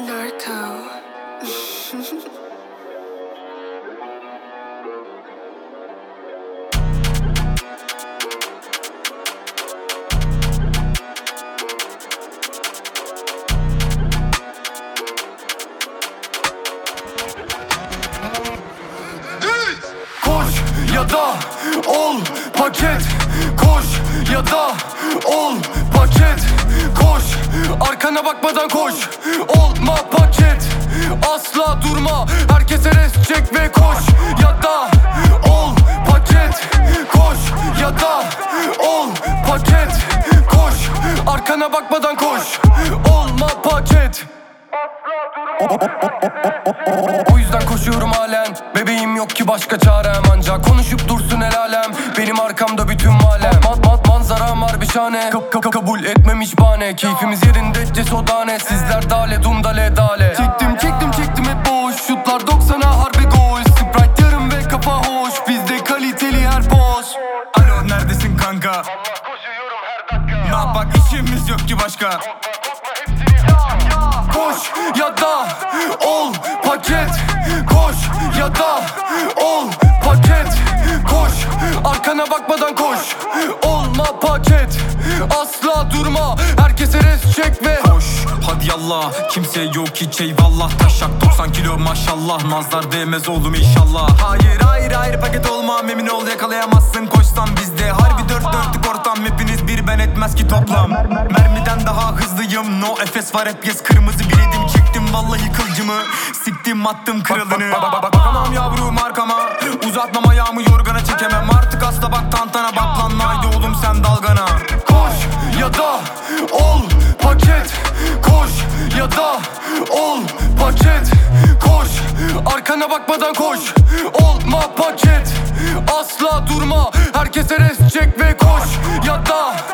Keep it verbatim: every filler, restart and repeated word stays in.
Narco. Koş ya da ol paket. Koş ya da ol paket. Koş, arkana bakmadan koş. Olma paket, asla durma. Herkese rest çek ve koş ya da ol paket. Koş ya da ol paket. Koş, arkana bakmadan koş. Olma paket. O yüzden koşuyorum halen. Bebeğim yok ki başka çarem. Ancak konuşup dursun el alem. Benim arkamda bütün malem. Mat mat manzaram var bir şahane. Kap kap kabul etmemiş bahane. Keyfimiz yerinde cesodane. Sizler dale dumdale dale. Çektim çektim çektim hep boş. Şutlar doksana harbi gol. Sprite yarım ve kafa hoş. Bizde kaliteli her poz. Alo neredesin kanka? Ne yapak işimiz yok ki başka. Koş ya da ol paket. Koş ya da ol paket. Koş, arkana bakmadan koş. Olma paket, asla durma. Herkese rest çek ve Koş hadi yallah, kimse yok hiç eyvallah. Taşak doksan kilo maşallah, nazar değmez oğlum inşallah. Hayır hayır hayır paket olmam, emin ol yakalayamazsın koşsan bizde. Harbi dört dörtlük ortam, hepiniz bir ben etmez ki toplam. Mermiden daha hızlıyım, no efes var hep yes. Kırmızı biledim çektim vallahi kılcımı. Siktim attım kralını. Bak bak bak bakamam yavrum arkama. Uzatmam ayağımı yorgana çekemem. Artık asla bak tantana bak lan, haydi oğlum sen dalgana. koş ya da ol paket. Koş ya da ol paket. Koş, arkana bakmadan koş. Olma paket, asla durma. Herkese rest çek ve koş ya da